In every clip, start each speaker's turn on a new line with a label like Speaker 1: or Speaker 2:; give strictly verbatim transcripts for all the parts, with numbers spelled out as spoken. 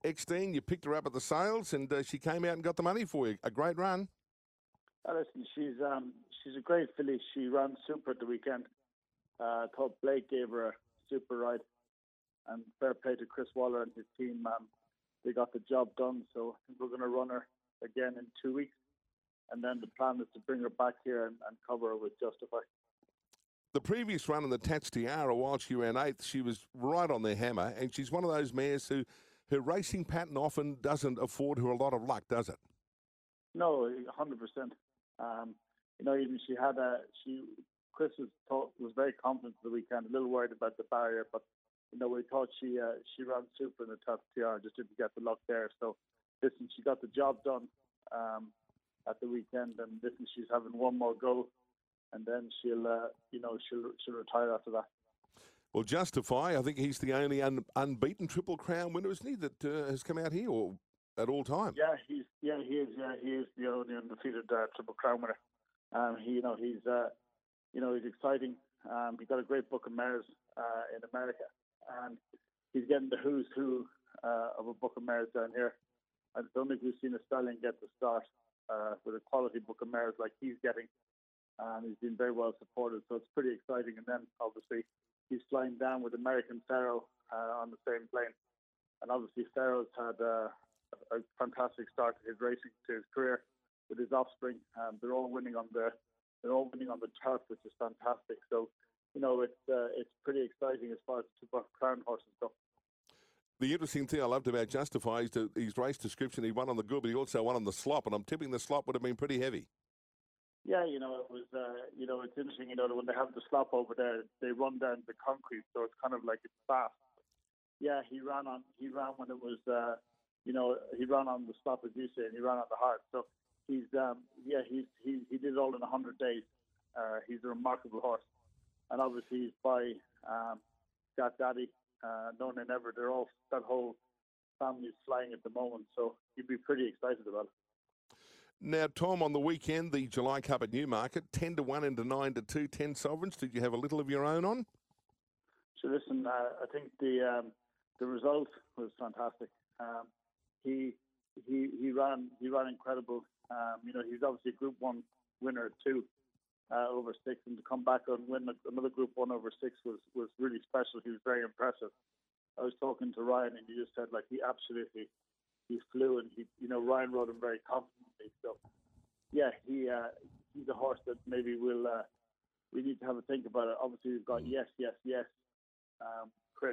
Speaker 1: Extine, you picked her up at the sales, and uh, she came out and got the money for you. A great run.
Speaker 2: Uh, listen, she's um, she's a great filly. She ran super at the weekend. Uh, I thought Blake gave her a super ride, and fair play to Chris Waller and his team. Um, they got the job done, so I think we're going to run her again in two weeks. And then the plan is to bring her back here and, and cover her with Justify.
Speaker 1: The previous run in the Tats Tiara, while she ran eighth, she was right on their hammer, and she's one of those mares who her racing pattern often doesn't afford her a lot of luck, does it?
Speaker 2: No, one hundred percent. Um, you know, even she had a she. Chris was thought, was very confident for the weekend. A little worried about the barrier, but you know, we thought she uh, she ran super in the top tier. Just didn't get the luck there. So, listen, she got the job done um, at the weekend, and listen, she's having one more go, and then she'll uh, you know she'll she'll retire after that.
Speaker 1: Well, Justify, I think he's the only un- unbeaten Triple Crown winner, isn't he, that uh, has come out here or at all time?
Speaker 2: Yeah, he's yeah he is yeah he is the only undefeated uh, Triple Crown winner. Um, he you know he's uh, you know he's exciting. Um, he got a great book of mares uh, in America, and he's getting the who's who uh, of a book of mares down here. I don't think we've seen a stallion get the start uh, with a quality book of mares like he's getting. And he's been very well supported, so it's pretty exciting. And then obviously he's flying down with American Pharaoh uh, on the same plane. And obviously Pharaoh's had uh, a fantastic start to his racing, to his career with his offspring. Um, they're all winning on the they're all winning on the turf, which is fantastic. So you know it's uh, it's pretty exciting as far as the Triple Crown horses go.
Speaker 1: The interesting thing I loved about Justify is that his race description. He won on the good, but he also won on the slop, and I'm tipping the slop would have been pretty heavy.
Speaker 2: Yeah, you know, it was, uh, you know, it's interesting, you know, when they have the slop over there, they run down the concrete, so it's kind of like it's fast. Yeah, he ran on, he ran when it was, uh, you know, he ran on the slop, as you say, and he ran on the hard. So he's, um, yeah, he's, he, he did it all in one hundred days. Uh, he's a remarkable horse. And obviously he's by um, Scott Daddy, uh, No Nay Never. They're all, that whole family is flying at the moment, so you'd be pretty excited about it.
Speaker 1: Now, Tom, on the weekend, the July Cup at Newmarket, ten to one into nine to two, ten sovereigns. Did you have a little of your own on?
Speaker 2: So listen, uh, I think the um, the result was fantastic. Um, he he he ran he ran incredible. Um, you know, he's obviously a Group One winner too, uh, over six, and to come back and win another Group One over six was was really special. He was very impressive. I was talking to Ryan, and he just said like he absolutely he flew, and he you know Ryan rode him very confidently. So yeah, he uh, he's a horse that maybe will uh, we need to have a think about it. Obviously, we've got yes, yes, yes. Um, Chris,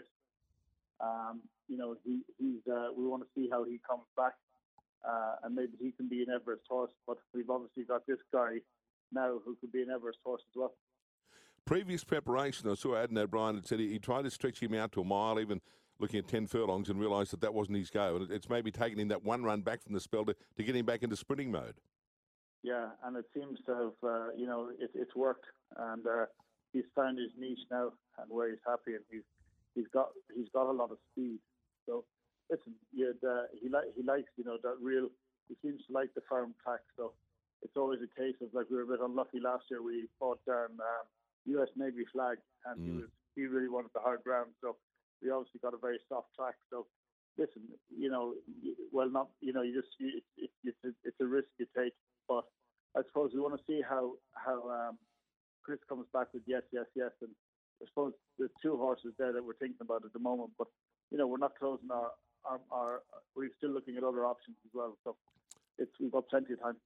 Speaker 2: um, you know, he, he's. Uh, we want to see how he comes back, uh, and maybe he can be an Everest horse. But we've obviously got this guy now who could be an Everest horse as well.
Speaker 1: Previous preparation, I saw Adam O'Brien had said he, he tried to stretch him out to a mile, even looking at ten furlongs, and realised that that wasn't his go. And it, it's maybe taken him that one run back from the spell to, to get him back into sprinting mode.
Speaker 2: Yeah, and it seems to have, uh, you know, it, it's worked, and uh, he's found his niche now, and where he's happy, and he's he's got he's got a lot of speed. So listen, you'd, uh, he like he likes, you know, that real. He seems to like the firm track. So it's always a case of like we were a bit unlucky last year. We fought down um, U S Navy flag, and mm. he was he really wanted the hard ground. So we obviously got a very soft track. So listen, you know, well, not you know, you just you, it, it's a, it's a risk you take. But I suppose we want to see how how um, Chris comes back with yes, yes, yes, and I suppose there's two horses there that we're thinking about at the moment. But you know, we're not closing our our, our we're still looking at other options as well. So it's we've got plenty of time.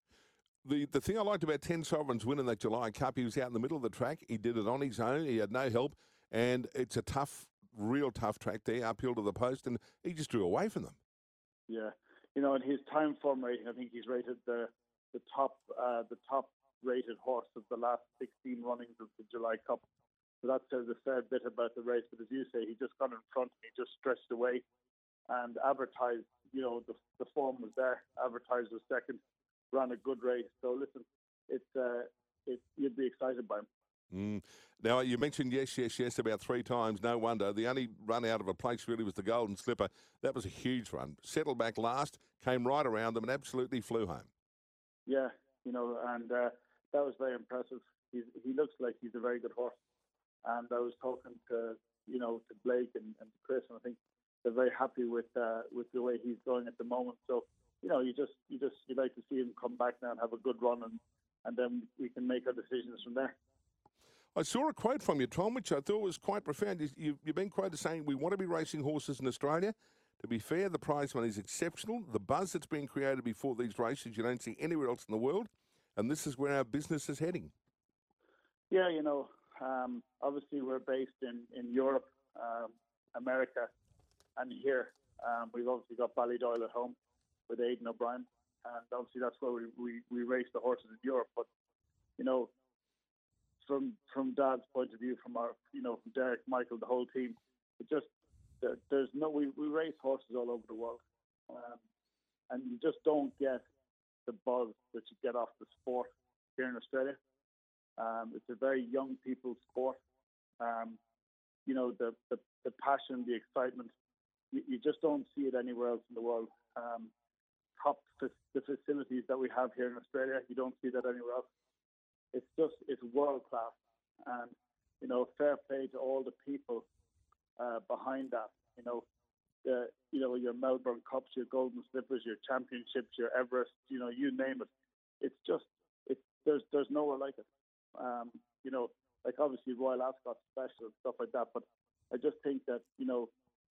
Speaker 1: The the thing I liked about ten sovereigns winning that July Cup, he was out in the middle of the track. He did it on his own. He had no help, and it's a tough, real tough track there, uphill to the post, and he just drew away from them.
Speaker 2: Yeah, you know, and his time form rating, I think he's rated the. the top uh, the top rated horse of the last sixteen runnings of the July Cup. So that says a fair bit about the race. But as you say, he just got in front and he just stretched away and advertised, you know, the, the form was there. Advertised was second, ran a good race. So listen, it's, uh, it, you'd be excited by him.
Speaker 1: Mm. Now, you mentioned yes, yes, yes about three times. No wonder. The only run out of a place really was the Golden Slipper. That was a huge run. Settled back last, came right around them and absolutely flew home.
Speaker 2: Yeah, you know, and uh, that was very impressive. He's, he looks like he's a very good horse. And I was talking to, you know, to Blake and, and to Chris, and I think they're very happy with uh, with the way he's going at the moment. So you know, you just you just you like to see him come back now and have a good run, and and then we can make our decisions from there.
Speaker 1: I saw a quote from you, Tom, which I thought was quite profound. You, you've been quoted saying, "We want to be racing horses in Australia. To be fair, the prize money is exceptional. The buzz that's being created before these races you don't see anywhere else in the world, and this is where our business is heading."
Speaker 2: Yeah, you know, um, obviously we're based in, in Europe, um, America, and here. Um, we've obviously got Ballydoyle at home with Aidan O'Brien, and obviously that's where we, we, we race the horses in Europe. But, you know, from from Dad's point of view, from our, you know, from Derek, Michael, the whole team, it just, there, there's no, we, we race horses all over the world. Um, and you just don't get the buzz that you get off the sport here in Australia. Um, it's a very young people's sport. Um, you know, the, the, the passion, the excitement, you, you just don't see it anywhere else in the world. Um, top f- the facilities that we have here in Australia, you don't see that anywhere else. It's just, it's world class. And, you know, fair play to all the people uh, behind that. You know, the, you know, your Melbourne Cups, your Golden Slippers, your Championships, your Everest, you know, you name it. It's just, it's, there's, there's nowhere like it. Um, you know, like obviously Royal Ascot special and stuff like that, but I just think that, you know,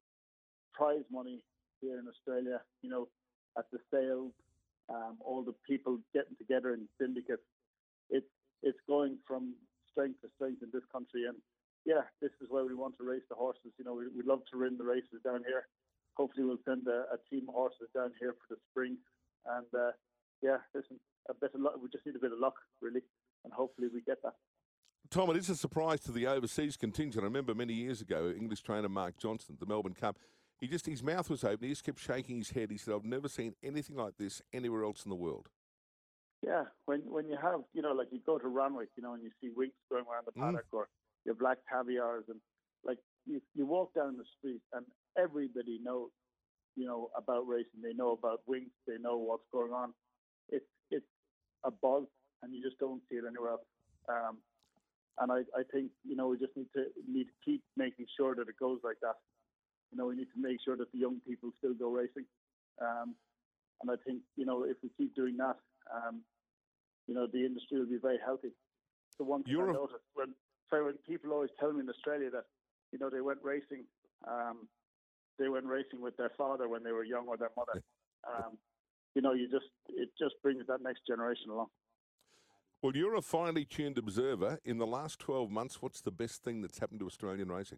Speaker 2: prize money here in Australia, you know, at the sales, um, all the people getting together in syndicates, it's it's going from strength to strength in this country. And yeah, this is where we want to race the horses. You know, we, we'd love to win the races down here. Hopefully we'll send a, a team of horses down here for the spring. And uh, yeah, listen, a bit of luck. We just need a bit of luck, really. And hopefully we get that.
Speaker 1: Tom, it is a surprise to the overseas contingent. I remember many years ago, English trainer Mark Johnson, the Melbourne Cup, he just, his mouth was open. He just kept shaking his head. He said, "I've never seen anything like this anywhere else in the world."
Speaker 2: Yeah, when when you have, you know, like you go to Ranwick, you know, and you see winks going around the paddock, mm. or your black caviars, and like you, you walk down the street and everybody knows, you know, about racing. They know about winks. They know what's going on. It's it's a buzz, and you just don't see it anywhere else. Um, and I, I think, you know, we just need to need to keep making sure that it goes like that. You know, we need to make sure that the young people still go racing. Um, and I think, you know, if we keep doing that, um, you know, the industry will be very healthy. The one thing
Speaker 1: You're
Speaker 2: I noticed when, sorry, when people always tell me in Australia that, you know, they went racing, um, they went racing with their father when they were young or their mother. Um, you know, you just it just brings that next generation along.
Speaker 1: Well, you're a finely tuned observer. In the last twelve months, what's the best thing that's happened to Australian racing?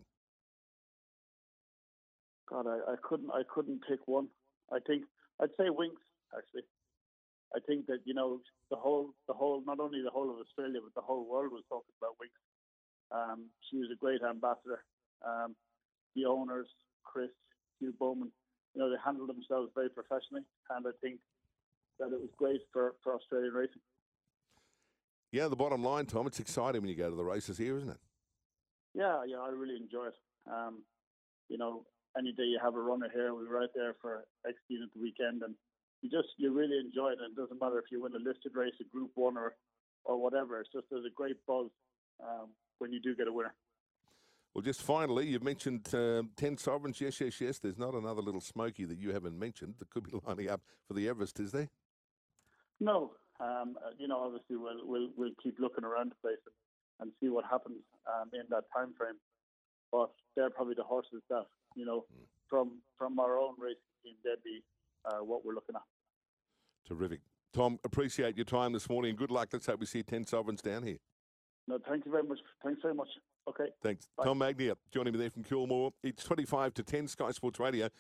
Speaker 2: God, I, I couldn't I couldn't pick one. I think I'd say Winks, actually. I think that, you know, the whole the whole not only the whole of Australia but the whole world was talking about Winks. Um, she was a great ambassador. Um, the owners, Chris, Hugh Bowman, you know, they handled themselves very professionally, and I think that it was great for, for Australian racing.
Speaker 1: Yeah, the bottom line, Tom, it's exciting when you go to the races here, isn't it? Yeah,
Speaker 2: yeah, I really enjoy it. Um, you know, any day you have a runner here, we were out there for X-Games at the weekend, and you just you really enjoy it. And it doesn't matter if you win a listed race, a Group One, or or whatever. It's just there's a great buzz um, when you do get a winner.
Speaker 1: Well, just finally, you've mentioned uh, ten sovereigns. Yes, yes, yes. There's not another little smoky that you haven't mentioned that could be lining up for the Everest, is there?
Speaker 2: No. Um, you know, obviously we'll we'll we'll keep looking around the place and, and see what happens um, in that time frame. But they're probably the horses that, you know, mm. from from our own racing team, they'd be uh, what we're looking at.
Speaker 1: Terrific. Tom, appreciate your time this morning and good luck. Let's hope we see ten sovereigns down here.
Speaker 2: No, thank you very much. Thanks very much. Okay.
Speaker 1: Thanks.
Speaker 2: Bye.
Speaker 1: Tom Magnier joining me there from Kilmore. It's twenty-five to ten, Sky Sports Radio.